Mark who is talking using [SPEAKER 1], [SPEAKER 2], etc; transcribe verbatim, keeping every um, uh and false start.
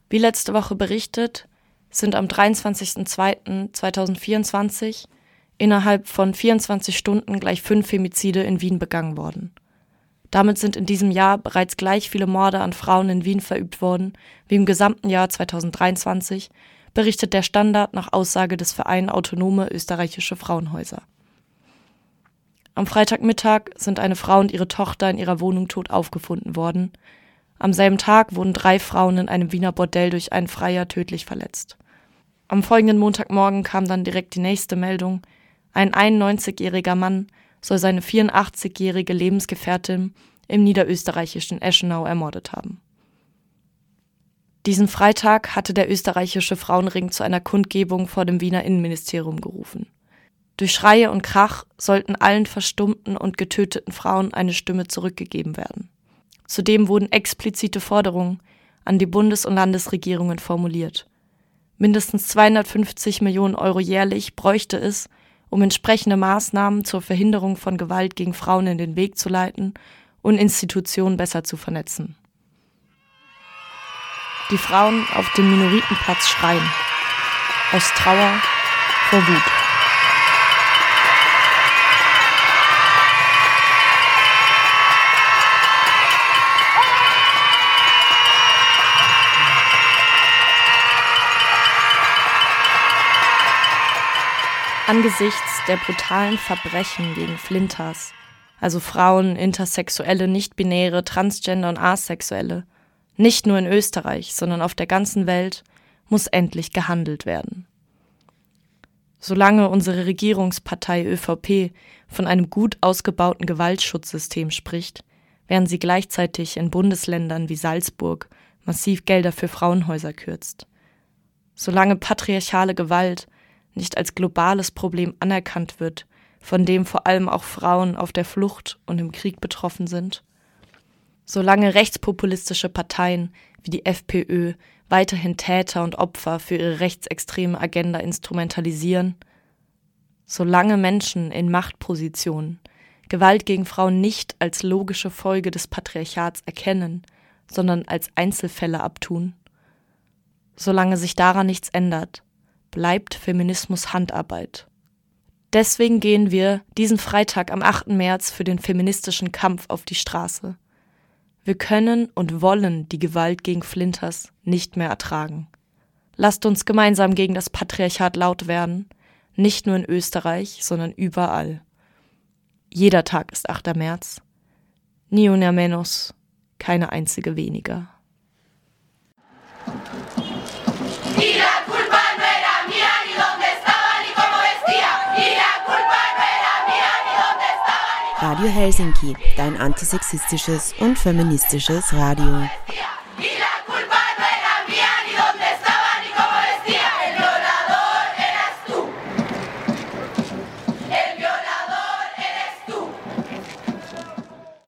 [SPEAKER 1] Wie letzte Woche berichtet, sind am dreiundzwanzigsten zweiten zweitausendvierundzwanzig innerhalb von vierundzwanzig Stunden gleich fünf Femizide in Wien begangen worden. Damit sind in diesem Jahr bereits gleich viele Morde an Frauen in Wien verübt worden wie im gesamten Jahr zweitausenddreiundzwanzig, berichtet der Standard nach Aussage des Vereins Autonome Österreichische Frauenhäuser. Am Freitagmittag sind eine Frau und ihre Tochter in ihrer Wohnung tot aufgefunden worden. Am selben Tag wurden drei Frauen in einem Wiener Bordell durch einen Freier tödlich verletzt. Am folgenden Montagmorgen kam dann direkt die nächste Meldung. Ein einundneunzigjähriger Mann soll seine vierundachtzigjährige Lebensgefährtin im niederösterreichischen Eschenau ermordet haben. Diesen Freitag hatte der österreichische Frauenring zu einer Kundgebung vor dem Wiener Innenministerium gerufen. Durch Schreie und Krach sollten allen verstummten und getöteten Frauen eine Stimme zurückgegeben werden. Zudem wurden explizite Forderungen an die Bundes- und Landesregierungen formuliert. Mindestens zweihundertfünfzig Millionen Euro jährlich bräuchte es, um entsprechende Maßnahmen zur Verhinderung von Gewalt gegen Frauen in den Weg zu leiten und Institutionen besser zu vernetzen. Die Frauen auf dem Minoritenplatz schreien. Aus Trauer vor Wut. Angesichts der brutalen Verbrechen gegen Flinters, also Frauen, Intersexuelle, Nichtbinäre, Transgender und Asexuelle, nicht nur in Österreich, sondern auf der ganzen Welt, muss endlich gehandelt werden. Solange unsere Regierungspartei ÖVP von einem gut ausgebauten Gewaltschutzsystem spricht, während sie gleichzeitig in Bundesländern wie Salzburg massiv Gelder für Frauenhäuser kürzt. Solange patriarchale Gewalt nicht als globales Problem anerkannt wird, von dem vor allem auch Frauen auf der Flucht und im Krieg betroffen sind. Solange rechtspopulistische Parteien wie die FPÖ weiterhin Täter und Opfer für ihre rechtsextreme Agenda instrumentalisieren, solange Menschen in Machtpositionen Gewalt gegen Frauen nicht als logische Folge des Patriarchats erkennen, sondern als Einzelfälle abtun, solange sich daran nichts ändert, bleibt Feminismus Handarbeit. Deswegen gehen wir diesen Freitag am achten März für den feministischen Kampf auf die Straße. Wir können und wollen die Gewalt gegen Flinters nicht mehr ertragen. Lasst uns gemeinsam gegen das Patriarchat laut werden, nicht nur in Österreich, sondern überall. Jeder Tag ist achter März. Ni una menos, keine einzige weniger.
[SPEAKER 2] Radio Helsinki, dein antisexistisches und feministisches Radio.